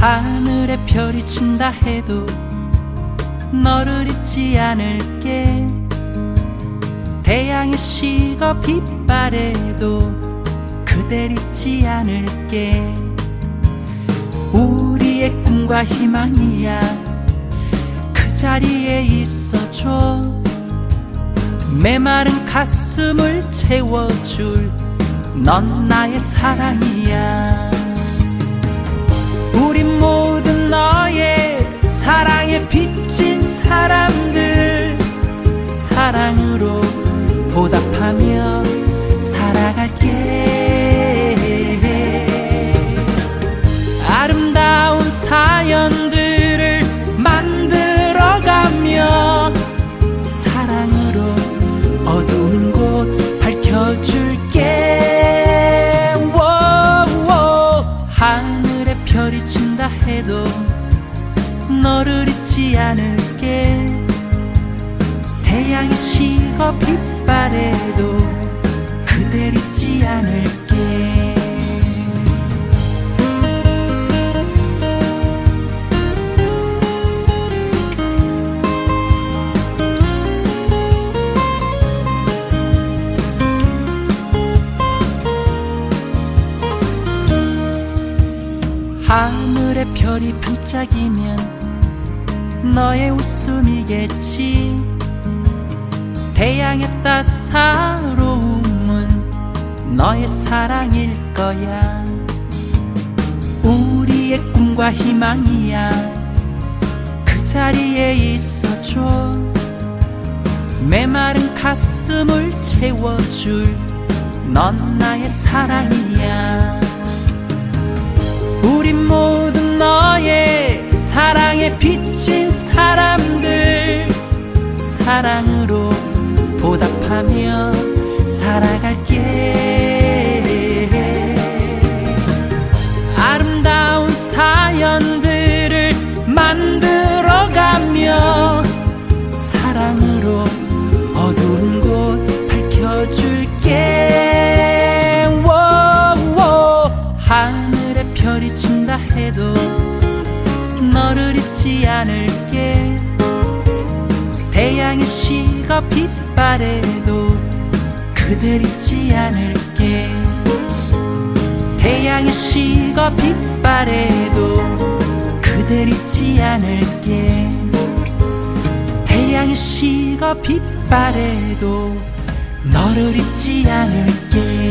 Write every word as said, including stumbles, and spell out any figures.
하늘에 별이 친다 해도 너를 잊지 않을게. 태양이 식어 빛바래도 그댈 잊지 않을게. 우리의 꿈과 희망이야 그 자리에 있어줘. 메마른 가슴을 채워줄 넌 나의 사랑이야. 우리 모두 너의 사랑에 빚진 사람들, 사랑으로 보답하며 살아갈게. 아름다운 사연들을 만들어가며 사랑으로 어두운 곳 밝혀줄게. 워워. 하늘에 별이 친다 해도 너를 잊지 않을게. 태양이 식어 빛바래도 그댈 잊지 않을게. 하늘에 별이 반짝이면 너의 웃음이겠지. 태양의 따사로움은 너의 사랑일 거야. 우리의 꿈과 희망이야 그 자리에 있어줘. 메마른 가슴을 채워줄 넌 나의 사랑이야. 우리 모두 너의 사랑에 빚진 사람들, 사랑으로 보답하며 살아갈게. 아름다운 사연들을 만들어가며 사랑으로 어두운 곳 밝혀줄게. 워워. 하늘에 별이 친다 해도 너를 잊지 않을게. 태양이 식어 빛바래도 그댈 잊지 않을게. 태양이 식어 빛바래도 그댈 잊지 않을게. 태양이 식어 빛바래도 너를 잊지 않을게.